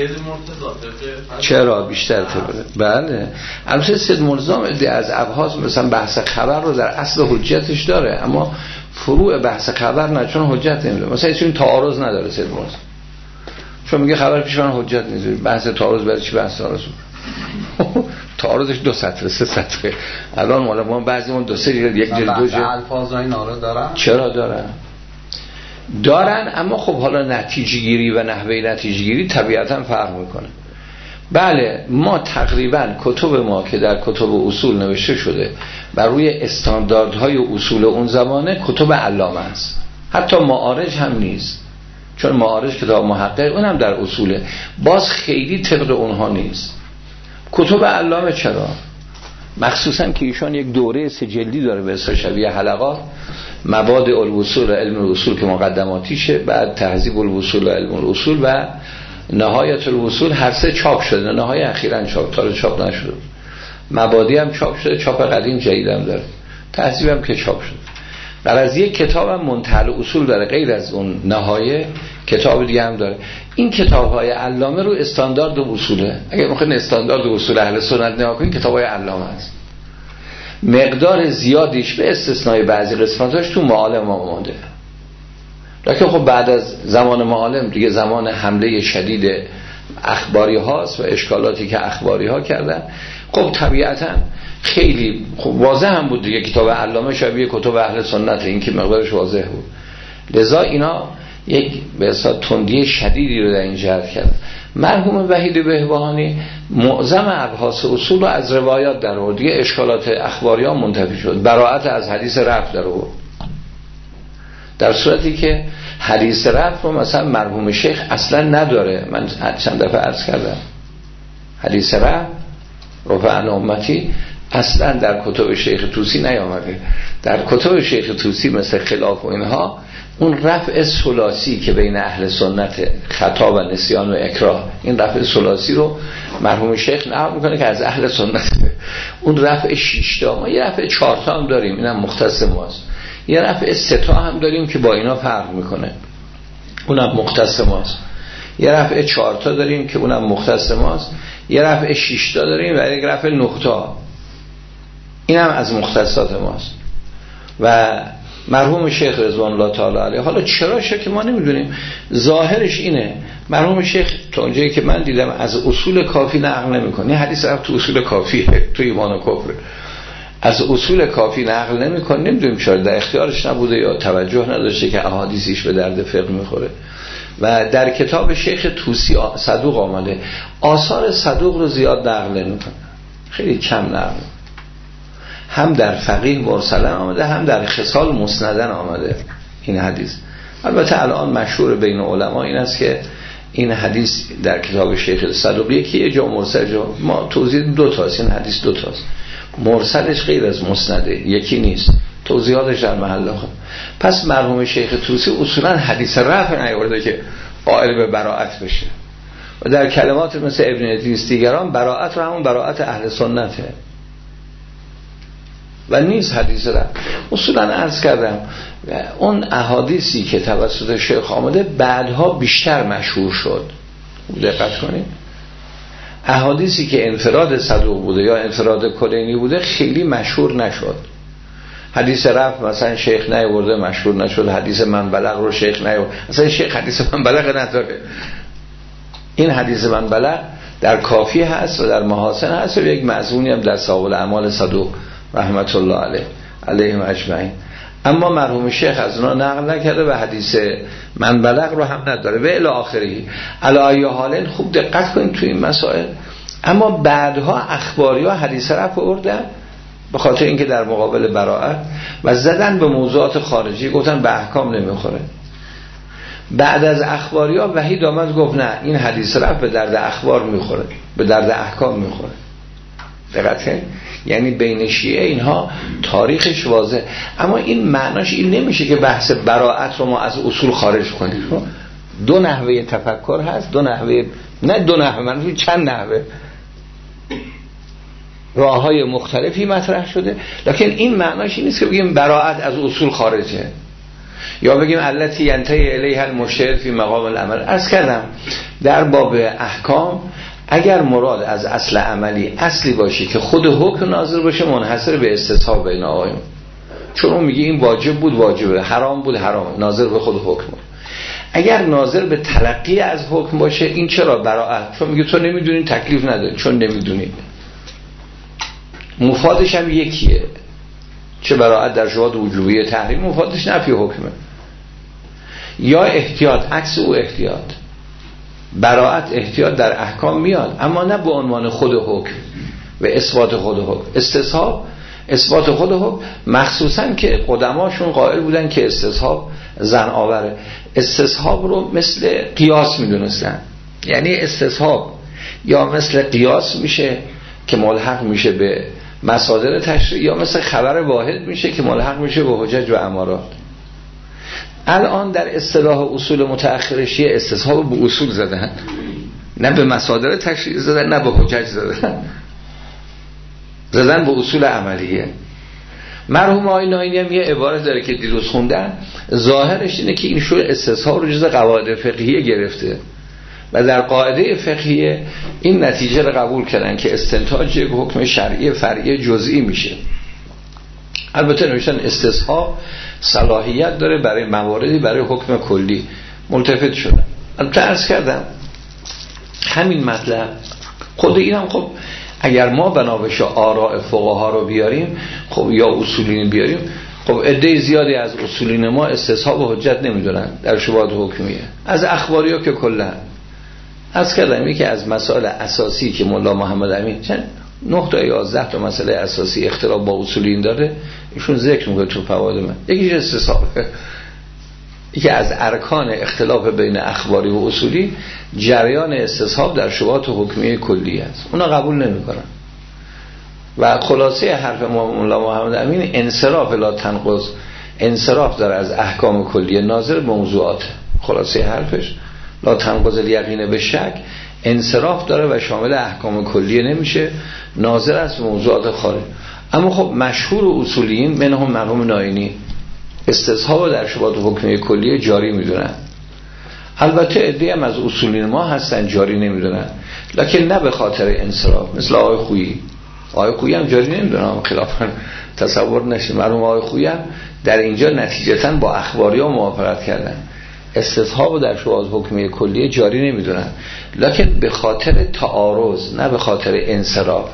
چرا بیشتر طبقه؟ بله، البته سید مرتضی عده از ابحاث مثلا بحث خبر رو در اصل حجتش داره، اما فروع بحث خبر نه، چون حجت نمیده. مثلا این تعارض نداره سید مرتضی، چون میگه خبر پیش من حجت نیست، بحث تعارض برای چی بحث تعارض؟ تعارضش دو سطره سه سطره. الان مال ما بعضیمون دو سه جلد یک جلد دو جلد الفاظ اینا رو دارن. چرا دارن؟ دارن، اما خب حالا نتیجه گیری و نحوه نتیجه گیری طبیعتا فرق میکنه. بله، ما تقریبا کتب ما که در کتب اصول نوشته شده بر روی استانداردهای اصول اون زمانه کتب علامه است، حتی معارج هم نیست، چون معارج کتاب محقق اونم در اصوله، باز خیلی طبق اونها نیست. کتب علامه چرا؟ مخصوصا که ایشان یک دوره سه جلدی داره به اصطلاح شبیه حلقات، مبادئ الوصول و علم الاصول که مقدماتیشه، بعد تهذیب الوصول و علم الاصول و نهایت الوصول، هر سه چاپ شده، نهایت اخیراً چاپ تا چاپ نشده. مبادی هم چاپ شده، چاپ قدیم جدید هم داره، تهذیب هم که چاپ شده. در از یک کتاب هم منتهی اصول داره، غیر از اون نهایه کتاب دیگه هم داره. این کتاب‌های علامه رو استاندارد اصوله. اگه میخواین استاندارد اصول اهل سنت نگاه کنین، کتاب‌های علامه است. مقدار زیادیش به استثنای بعضی قسمتاش تو معالم آمده. لکن خب بعد از زمان معالم دیگه زمان حمله شدید اخباری هاست و اشکالاتی که اخباری ها کردن. خب طبیعتاً خیلی خب واضح هم بود دیگه، کتاب علامه شبیه کتب اهل سنت، این که مقدارش واضح بود. لذا اینا یک به اصطلاح تندی شدیدی رو در این جهت کرد. مرحوم وحید بهبهانی معظم ابحاث اصول رو از روایات در آورد، دیگه اشکالات اخباری ها منتفی شد، براءت از حدیث رفع در آورد، در صورتی که حدیث رفع رو مثلا مرحوم شیخ اصلا نداره. من چند دفعه عرض کردم حدیث رفع رفع عن امتی اصلا در کتب شیخ طوسی نیامده. در کتب شیخ طوسی مثل خلاف و اینها اون رفع ثلاثی که بین اهل سنت خطا و نسیان و اکراه، این رفع ثلاثی رو مرحوم شیخ نقل میکنه که از اهل سنت. اون رفع شش تا، ما یه رفع چهار تا هم داریم، اینم مختص ماست. یه رفع سه تا هم داریم که با اینا فرق میکنه، اونم مختص ماست. یه رفع چهار تا داریم که اونم مختص ماست. یه رفع شش تا داریم و یک رفع نه تا، اینم از مختصات ماست. و مرحوم شیخ رضوان الله تعالی علیه، حالا چرا شک ما نمیدونیم، ظاهرش اینه مرحوم شیخ تا اونجایی که من دیدم از اصول کافی نقل نمیکنه. حدیث رفت تو اصول کافیه، تو ایمان و کفر، از اصول کافی نقل نمیکنه. نمیدونیم چرا، در اختیارش نبوده یا توجه نداشته که احادیثیش به درد فقه میخوره. و در کتاب شیخ طوسی صدوق آمده، آثار صدوق رو زیاد نقل نمیکنه، خیلی کم نقل. هم در فقیه مرسلن آمده، هم در خصال مسندن آمده این حدیث. البته الان مشهور بین علما این است که این حدیث در کتاب شیخ صدوقی که یه جا مرسل، جا ما توضیح دو تاست، این حدیث دو تاست، مرسلش غیر از مسنده، یکی نیست، توضیحاتش در محل خود. پس مرحوم شیخ طوسی اصولا حدیث رفع نیاورده که قائل به براءت بشه، و در کلمات مثل ابن ادریس دیگران براءت رو همون براءت اهل سنته و نیست حدیث رفع. اصولا عرض کردم اون احادیثی که توسط شیخ آمده بعدها بیشتر مشهور شد. دقت کنید، احادیثی که انفراد صدوق بوده یا انفراد کلینی بوده خیلی مشهور نشد. حدیث رفع مثلا شیخ نیاورده، مشهور نشد. حدیث من بلغ رو شیخ نیاورده، مثلا شیخ حدیث من بلغ نداره. این حدیث من بلغ در کافی هست و در محاسن هست و یک مضمونی هم در صحاح الاعمال صدوق رحمت الله علیه علیهم اجمعین. اما مرحوم شیخ از اونا نقل نکرده و حدیث من بلغ رو هم نداره و الی آخره. علی ای حال خوب دقت کنید تو این مسائل. اما بعدها اخباری ها حدیث رفع آوردن به خاطر اینکه در مقابل براءت و زدن به موضوعات خارجی، گفتن به احکام نمیخوره. بعد از اخباری ها وحید آمد گفت نه، این حدیث رفع به درد اخبار میخوره، به درد احکام میخوره. دقت کنید، یعنی بین شیعه اینها تاریخش واضح. اما این معناش این نمیشه که بحث براءت رو ما از اصول خارج کنیم. دو نحوه تفکر هست، دو نحوه، نه دو نحوه، من چند نحوه، راههای مختلفی مطرح شده. لکن این معناش این نیست که بگیم براءت از اصول خارجه یا بگیم التی ینتهی الیها المجتهد فی مقام العمل. عرض کردم در باب احکام اگر مراد از اصل عملی اصلی باشه که خود حکم ناظر باشه، منحصر به استصحاب بین آقایون، چون اون میگه این واجب بود واجبه، حرام بود حرام، ناظر به خود حکم. اگر ناظر به تلقی از حکم باشه، این چرا براءت؟ چون میگه تو نمیدونی، تکلیف نداری، چون نمیدونی. مفادش هم یکیه، چه براءت در شواهد وجوبی تحریم، مفادش نفی حکمه. یا احتیاط، عکس او احتیاط. براءت احتیاط در احکام میاد، اما نه به عنوان خود حکم و اثبات خود حکم. استصحاب اثبات خود حکم، مخصوصا که قدماشون قائل بودن که استصحاب زن آوره. استصحاب رو مثل قیاس میدونستن، یعنی استصحاب یا مثل قیاس میشه که ملحق میشه به مصادر تشریعی یا مثل خبر واحد میشه که ملحق میشه به حجج و امارات. الان در اصطلاح اصول متأخر شیعه استصحاب به اصول زدن، نه به مصادر تشریعی زدن، نه به حجج زدن، زدن به اصول عملیه. مرحوم آقای ناینی هم یه عبارت داره که دیروز خوندن، ظاهرش اینه که این شو استصحاب رو جز قواعد فقهیه گرفته و در قاعده فقهیه این نتیجه رو قبول کردن که استنتاج یک حکم شرعی فرعی جزئی میشه. البته نوشتن استصحاب صلاحیت داره برای مواردی برای حکم کلی. ملتفت شدن. البته عرض کردم همین مطلب خود این هم خب اگر ما بنابش آراء فقها رو بیاریم خب یا اصولین بیاریم، خب عده زیادی از اصولین ما استصحاب و حجت نمیدونن در شبهات حکمیه، از اخباری ها که کلا از کردم که از مسائل اساسی که مولا محمد امین چند نه تا یازده تا مسئله اساسی اختلاف با اصولین داره ایشون ذکر میکنه تو فوائد من. یکیش استصحابه، یکی از ارکان اختلاف بین اخباری و اصولی جریان استصحاب در شبهات حکمیه کلی است، اونا قبول نمیکنن. و خلاصه حرف مولا محمد امین انصراف لا تنقض، انصراف داره از احکام کلیه ناظر به موضوعات. خلاصه حرفش لا تنقض الیقین به شک، انصراف داره و شامل احکام کلیه نمیشه، ناظر است به موضوعات خارج. اما خب مشهور اصولیین منهم مرحوم ناینی استصحاب در شبهات حکمیه کلیه جاری میدونن. البته عده‌ای هم از اصولین ما هستن جاری نمیدونن، لکن نه به خاطر انصراف، مثل آقای خویی. آقای خویی هم جاری نمیدونن، خلافاً تصور نشه. مرحوم آقای خویی هم در اینجا نتیجتاً با اخباری‌ها موافقت کردن، استصحاب در شبهات حکمیه کلیه جاری نمیدونن، لکن به خاطر تعارض نه به خاطر انصراف.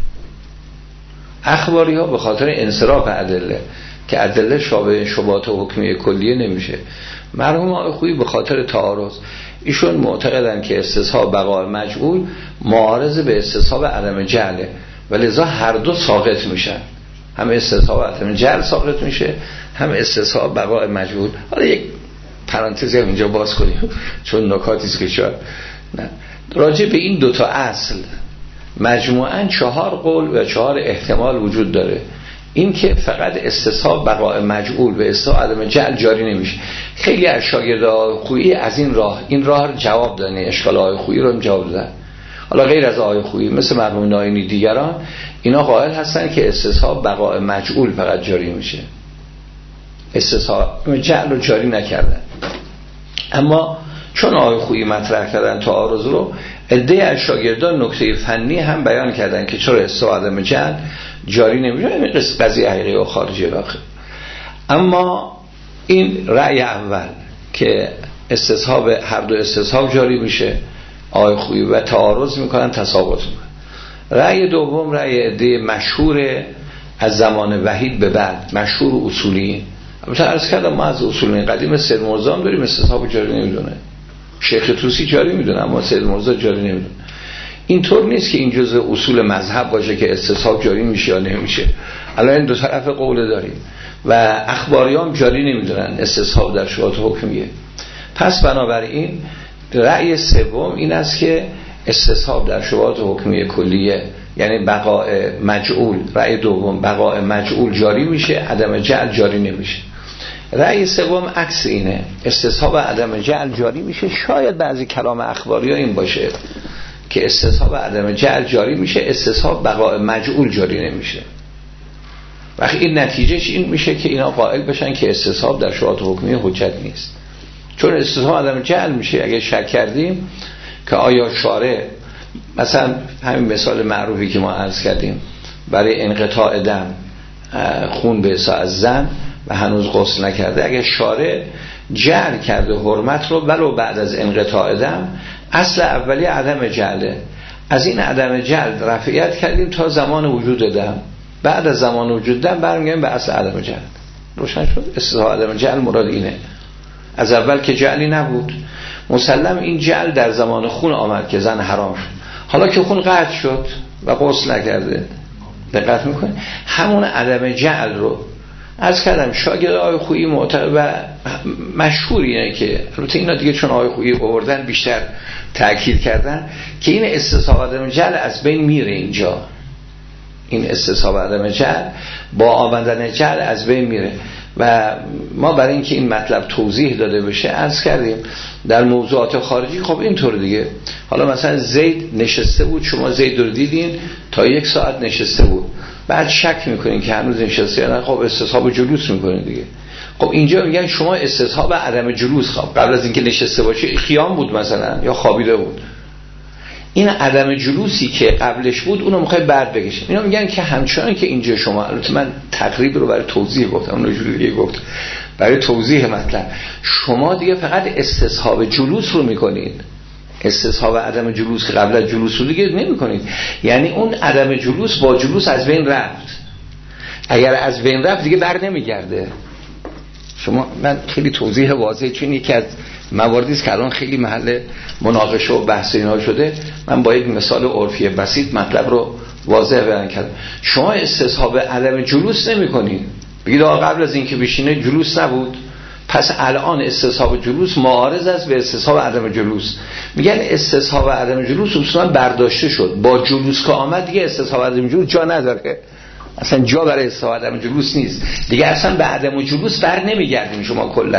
اخباری‌ها به خاطر انصراف ادله که ادله شابه شبهات حکمیه کلیه نمیشه. مرحوم آقای خویی به خاطر تعارض. ایشون معتقدن که استصحاب بقاء مجعول معارض به استصحاب عدم جعله و لذا هر دو ساقط میشن، هم استصحاب عدم جعل ساقط میشه، هم استصحاب بقاء مجعول. حالا یک پرانتزی هم اینجا باز کنیم چون نکاتی است که شاید نه راجع به این دوتا اصل مجموعاً چهار قول و چهار احتمال وجود داره. این که فقط استصحاب بقاء مجعول به استصحاب عدم جعل جاری نمیشه. خیلی از شاگردان خویی از این راه این راه رو جواب دادن، اشکال آقای خویی رو جواب دادن. حالا غیر از آقای خویی مثل مرحوم ناینی دیگران اینا قائل هستن که استصحاب بقاء مجعول فقط جاری میشه، استصحاب جعل رو جاری نکردن. اما چون آقای خویی مطرح کردن تعارض رو، عده از شاگردان نکته فنی هم بیان کردن که چرا استصحاب عدم جعل جاری نمیشه. این قضیه حقیقی و خارجی داخل. اما این رأی اول که استصحاب هر دو استصحاب جاری میشه آقای خویی و تعارض میکنن تساقط میکنن. رأی دوم رأی عده مشهور از زمان وحید به بعد، مشهور اصولی. البته عرض کردم ما از اصولین قدیم سید مرزا هم داریم استصحاب جاری نمیدونه، شیخ طوسی جاری میدونه اما سید مرزا جاری نمیدونه. اینطور نیست که این جزء اصول مذهب باشه که استصحاب جاری میشه یا نمیشه. الان این دو طرف قول داریم و اخباریان جاری نمیدونن استصحاب در شبهات حکمیه. پس بنابراین رأی سوم این است که استصحاب در شبهات حکمیه کلیه یعنی بقاء مجعول، رأی دوم بقاء مجعول جاری میشه، عدم جعل جاری نمیشه. رأی سوم عکس اینه، استصحاب عدم جعل جاری میشه. شاید بعضی کلام اخباری ها این باشه که استصحاب عدم جعل جاری میشه، استصحاب بقاء مجعول جاری نمیشه. وقتی این نتیجهش این میشه که اینا قائل بشن که استصحاب در شبهات حکمیه حجت نیست، چون استصحاب عدم جعل میشه. اگه شک کردیم که آیا شارع مثلا همین مثال معروفی که ما عرض کردیم برای انقطاع دم خون به حساب از زن و هنوز غسل نکرده، اگه شارع جعل کرده حرمت رو ولو بعد از انقطاع دم، اصل اولی عدم جعله، از این عدم جعل رفعیت کردیم تا زمان وجود دم، بعد از زمان وجود دم برمیگردیم به اصل عدم جعل. روشن شد؟ استصحاب عدم جعل مراد اینه. از اول که جعلی نبود، مسلم این جعل در زمان خون آمد که زن حرام شد. حالا که خون قطع شد و غسل نکرده، دقت میکنه همون عدم جعل رو از کردم شاگرد آقای خویی معتقد و مشهور اینه که البته اینا دیگه چون آقای خویی آوردن بیشتر تأکید کردن که این استصحاب عدم جعل از بین میره اینجا. این استصحاب عدم جعل با آمدن جعل از بین میره. و ما برای اینکه این مطلب توضیح داده بشه عرض کردیم در موضوعات خارجی خب اینطور دیگه. حالا مثلا زید نشسته بود، شما زید رو دیدین تا یک ساعت نشسته بود، بعد شک میکنین که هنوز نشسته یا نه، خب استصحاب جلوس میکنین دیگه. خب اینجا میگن شما استصحاب عدم جلوس خواب قبل از اینکه نشسته باشه خیام بود مثلا یا خوابیده بود، این عدم جلوسی که قبلش بود اونو میخوای بعد بگیشیم. اینا میگن که همچنان که اینجا شما، البته من تقریب رو برای توضیح گفتم، اون جوری دیگه گفت برای توضیح مطلب، شما دیگه فقط استصحاب جلوس رو میکنید، استصحاب عدم جلوس که قبل از جلوس رو دیگه نمیکنید. یعنی اون عدم جلوس با جلوس از بین رفت، اگر از بین رفت دیگه بر نمیگرده. شما من خیلی توضیح واضحه، چون یکی از مواردی است که الان خیلی محل مناقشه و بحث اینا شده، من با یک مثال عرفی بسیط مطلب رو واضح بیان کردم. شما استصحاب عدم جلوس نمی‌کنید، بگید آقا قبل از اینکه بشینه جلوس نبود، پس الان استصحاب جلوس معارض است به استصحاب عدم جلوس. میگن استصحاب عدم جلوس اصلا برداشته شد، با جلوس که آمد دیگه استصحاب عدم جلوس جا نداره، اصلا جا برای استصحاب عدم جلوس نیست دیگه، اصلا به عدم جلوس بر نمیگردیم شما کلا.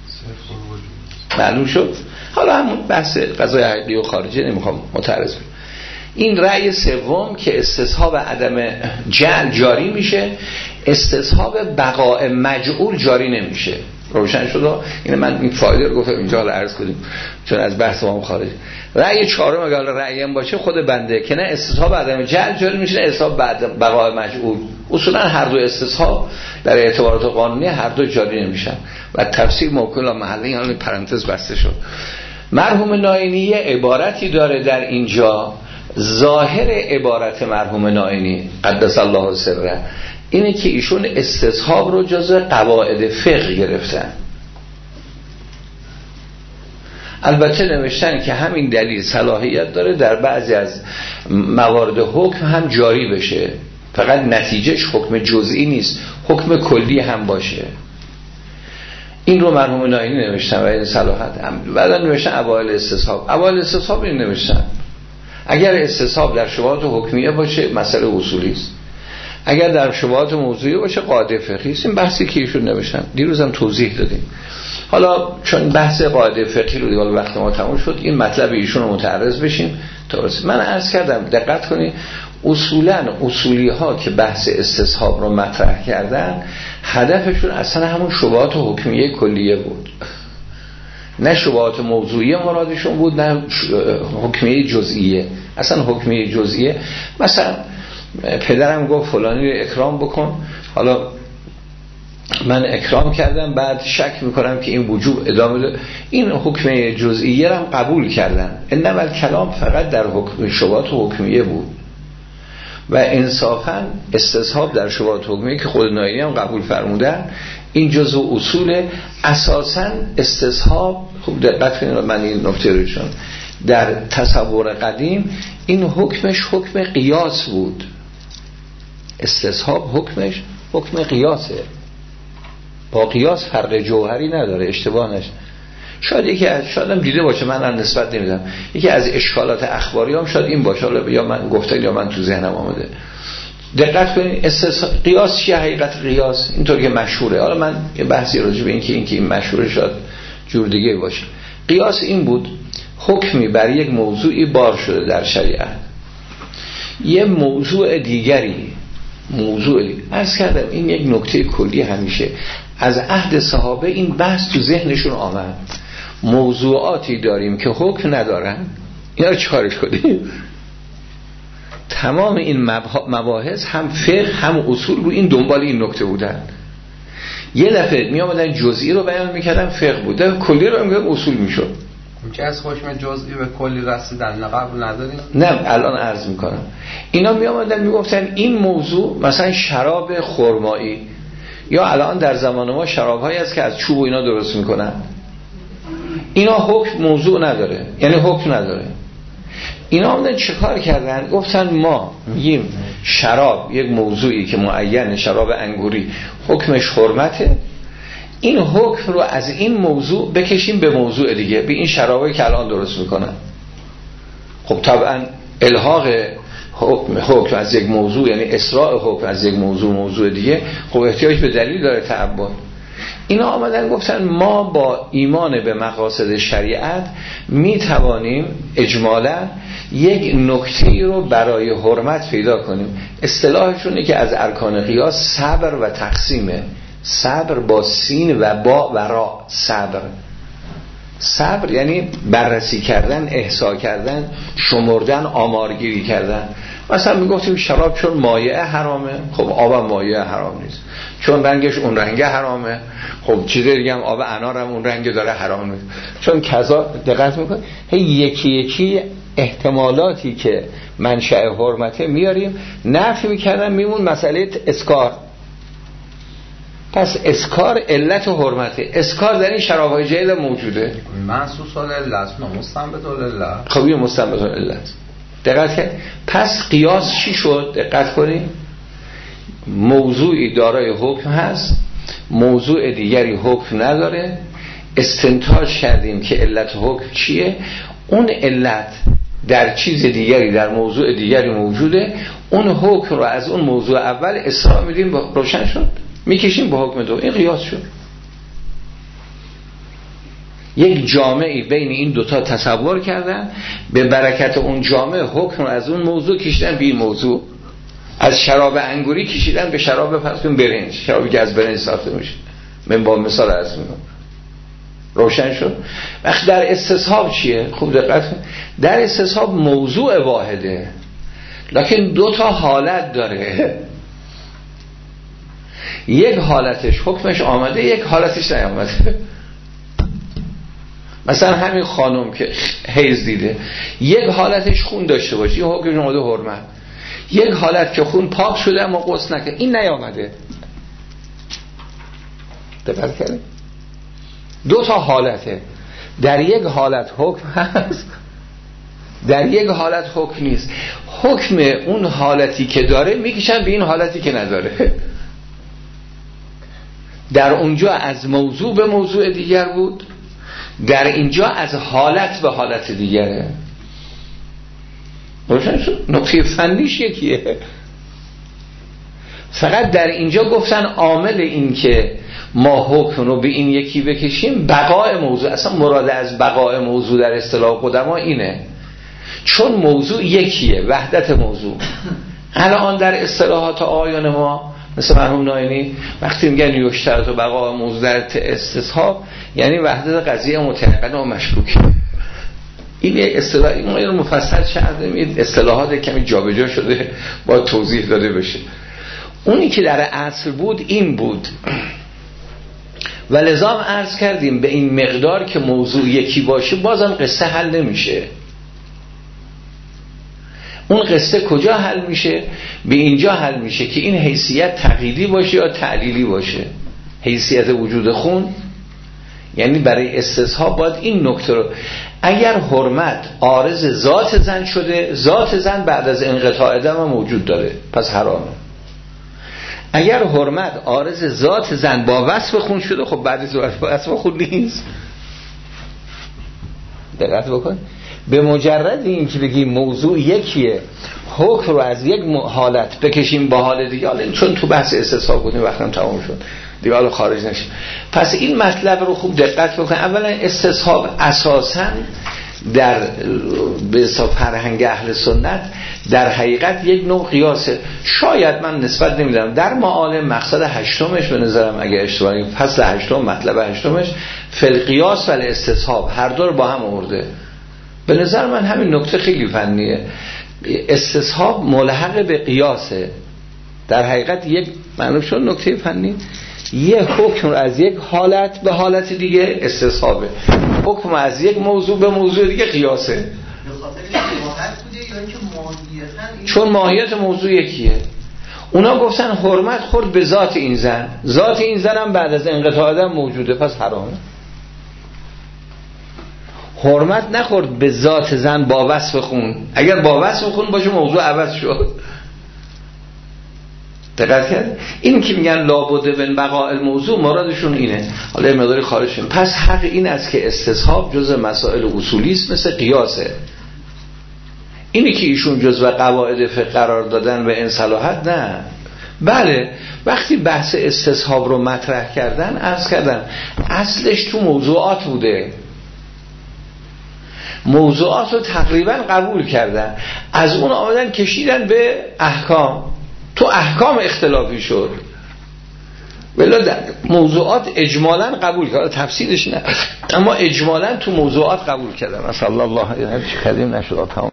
معلوم شد؟ حالا همون بحث قضای حقیقی و خارجی نمیخوام متعرض بشم. این رأی سوم که استصحاب عدم جعل جاری میشه، استصحاب بقاء مجعول جاری نمیشه. روشن شد؟ این من این فایده رو گفتم اینجا حالا عرض کنیم چون از بحث ما خارج. رأی چهارم اگه حالا رأیم باشه خود بنده که نه استصحاب عدم جعل جاری میشه، نه استصحاب بعد بقاء مجعول. اصولا هر دو استصحاب در اعتبارات قانونی هر دو جاری نمیشن و تفسیر موکول محلی حالا پرانتز بسته شد. مرحوم نائینی عبارتی داره در اینجا، ظاهر عبارت مرحوم نائینی قدس الله سره اینه که ایشون استصحاب رو جزء قواعد فقه گرفتن. البته نوشتن که همین دلیل صلاحیت داره در بعضی از موارد حکم هم جاری بشه، فقط نتیجهش حکم جزئی نیست، حکم کلی هم باشه. این رو مرحوم نائینی نوشتن و این صلاحیت هم. بعدا نوشتن اوائل استصحاب، اوائل استصحاب این نوشتن اگر استصحاب در شبهات حکمیه باشه مسئله اصولی است، اگر در شبهات موضوعی باشه قاعده فقهی است. این بحثی که ایشون نوشتن دیروز هم توضیح دادیم. حالا چون بحث قاعده فقهی رو دیگه وقت ما تموم شد، این مطلب ایشون رو متعرض بشیم. درست من عرض کردم دقت کنید، اصولا اصولی ها که بحث استصحاب رو مطرح کردن هدفشون اصلا همون شبهات حکمیه کلیه بود، نه شبهات موضوعی مرادشون بود، نه حکمیه جزئیه. اصلا حکمیه جزئیه مثلا پدرم گفت فلانی رو اکرام بکن، حالا من اکرام کردم، بعد شک میکنم که این وجوب ادامه ده. این حکمیه جزئیه رو هم قبول کردن، انما الکلام فقط در حکم شبهات حکمیه بود و انصافا استصحاب در شبهات حکمیه که خود نائینی هم قبول فرمودن این جزء اصول اساساً استصحاب. خوب دقت کنید، من این نکته رو چون در تصور قدیم این حکمش حکم قیاس بود، استصحاب حکمش حکم قیاسه، با قیاس فرق جوهری نداره، اشتباه نشه. شاید یکی از شاید هم دیده باشه، من هم نسبت نمیدم، یکی از اشکالات اخباری هم شاید این باشه، یا من گفتن یا من تو ذهنم آمده. دقت کنید قیاس چیه؟ حقیقت قیاس اینطور که مشهوره، حالا من یه بحثی راجع به این که این که این مشهوره شاید جور دیگه باشه. قیاس این بود حکمی بر یک موضوعی بار شده در شریعت، یه موضوع دیگری موضوع دیگری. عرض کردم این یک نکته کلی همیشه از عهد صحابه این بحث تو ذهنشون آمد، موضوعاتی داریم که حکم ندارن، اینا رو چارش کنیم. تمام این مباحث هم فقه هم اصول رو این دنبال این نکته بودن. یه دفعه می آمدن جزئی رو بیان میکردن فقه بود، کلی رو میگم اصول میشد. که از حکم جزئی به کلی رسیدن قبل نداریم؟ نه الان عرض میکنم. اینا می آمدن میگفتن این موضوع مثلا شراب خرمایی، یا الان در زمان ما شراب‌هایی هست که از چوب و اینا درست میکنن، اینا حکم موضوع نداره، یعنی حکم نداره. اینا همون چه کار کردن؟ گفتن ما میگیم شراب یک موضوعی که معین، شراب انگوری حکمش حرمته، این حکم رو از این موضوع بکشیم به موضوع دیگه، به این شرابایی که الان درست میکنن. خب طبعا الحاق حکم حکم از یک موضوع، یعنی اسراع حکم از یک موضوع موضوع دیگه، خب احتیاج به دلیل داره تعبد. اینا آمدن گفتن ما با ایمان به مقاصد شریعت می توانیم اجمالا یک نکته رو برای حرمت پیدا کنیم. اصطلاحشونه که از ارکان قیاس صبر و تقسیمه. صبر با سین و با و را. صبر صبر یعنی بررسی کردن، احصا کردن، شمردن، آمارگیری کردن. مثلا میگفتیم شراب چون مایع حرامه، خب آب مایع حرام نیست. چون رنگش اون رنگه حرامه، خب چیز دیگه هم آب انار هم اون رنگ داره حرامه. چون کذا دقت میکنه هی یکی یکی احتمالاتی که منشأ حرمته میاریم، نفی میکردن میمون مسئله اسکار. پس اسکار علت حرمته. اسکار در این شراب‌های جیل موجوده، منصوص علت نه مستنبط علت. خب این مستنبط علت. دقت کرد؟ پس قیاس چی شد؟ دقت کنید. موضوعی دارای حکم هست، موضوع دیگری حکم نداره، استنتاج کردیم که علت حکم چیه، اون علت در چیز دیگری در موضوع دیگری موجوده، اون حکم رو از اون موضوع اول اصلاح میدیم، روشن شد، میکشیم به حکم دو. این قیاس شد. یک جامعی بین این دوتا تصور کردن، به برکت اون جامعه حکم رو از اون موضوع کشیدن به این موضوع. از شراب انگوری کشیدن به شراب پس کن برنج، شرابی که از برنج ساخته میشه. من با مثال عرض میکنم. روشن شد. وقت در استصحاب چیه؟ خوب دقت کن. در استصحاب موضوع واحده لکن دو تا حالت داره. یک حالتش حکمش آمده، یک حالتش نیامده. مثلا همین خانم که حیض دیده، یک حالتش خون داشته باشه، این حکمش آمده حرمت. یک حالت که خون پاک شده اما غسل نکرد، این نیامده. دقت کردید؟ دو تا حالته. در یک حالت حکم هست، در یک حالت حکم نیست. حکم اون حالتی که داره میکشن به این حالتی که نداره. در اونجا از موضوع به موضوع دیگر بود، در اینجا از حالت به حالت دیگره. روشن شد؟ نکته فنیش یکیه. فقط در اینجا گفتن عامل این که ما حکم رو به این یکی بکشیم بقای موضوع. اصلا مراد از بقای موضوع در اصطلاح قدما اینه، چون موضوع یکیه، وحدت موضوع. الان در اصطلاحات آیان ما مثل مرحوم ناینی وقتی میگن یشترط و بقای موضوع در استصحاب، یعنی وحدت قضیه متعقد و مشکوک. این اصطلاح ما رو مفصل کردیم، این اصطلاحات کمی جابجا شده با توضیح داده بشه. اونی که در اصل بود این بود و لزام عرض کردیم به این مقدار که موضوع یکی باشه بازم قصه حل نمیشه. اون قصه کجا حل میشه؟ به اینجا حل میشه که این حیثیت تقییدی باشه یا تعلیلی باشه. حیثیت وجود خون یعنی برای استصحاب باید این نکته رو، اگر حرمت عارض ذات زن شده، ذات زن بعد از انقطاع دم موجود داره پس حرامه. اگر حرمت عارض ذات زن با وصف خون شده، خب بعد از وصف خون نیست. دقت بکن. به مجرد این که بگیم موضوع یکیه، حکم رو از یک حالت بکشیم با حال دیگه، حالا چون تو بحث استصحاب بودیم وقتم تمام شد دیگه، حالا خارج نشیم. پس این مطلب رو خوب دقت بکن. اولا استصحاب اساساً در به فرهنگ اهل سنت در حقیقت یک نوع قیاسه. شاید من نسبت نمیدم در معالم مقصد هشتمش به نظرم اگه اشتباهی فصل هشتم مطلب هشتمش فالقیاس و الاستصحاب هر دو رو با هم آورده. به نظر من همین نکته خیلی فنیه. استصحاب ملحق به قیاسه. در حقیقت یک معنی شد نکته فنی، یه حکم از یک حالت به حالت دیگه استصحابه، حکم از یک موضوع به موضوع دیگه قیاسه. به خاطر شباهت بوده یا اینکه ماهیتاً؟ چون ماهیت موضوع یکیه. اونا گفتن حرمت خورد به ذات این زن، ذات این زن هم بعد از انقطاع آدم موجوده پس حرامه. حرمت نخورد به ذات زن با وصف خون. اگر با وصف خون باشه موضوع عوض شد. دقت کرد؟ این که میگن لابد من بقاء الموضوع مرادشون اینه. حالا یه مقداری خارج شدیم. پس حق این است که استصحاب جزء مسائل اصولی است مثل قیاسه. اینی که ایشون جزو قواعد فقه قرار دادن و این صلاحت نه. بله وقتی بحث استصحاب رو مطرح کردن عرض کردن اصلش تو موضوعات بوده، موضوعات رو تقریبا قبول کردن، از اون آمدن کشیدن به احکام، تو احکام اختلافی شد، ولی موضوعات اجمالا قبول کردن، تفصیلش نه اما اجمالا تو موضوعات قبول کردن. صلی الله علیه و سلم نشد.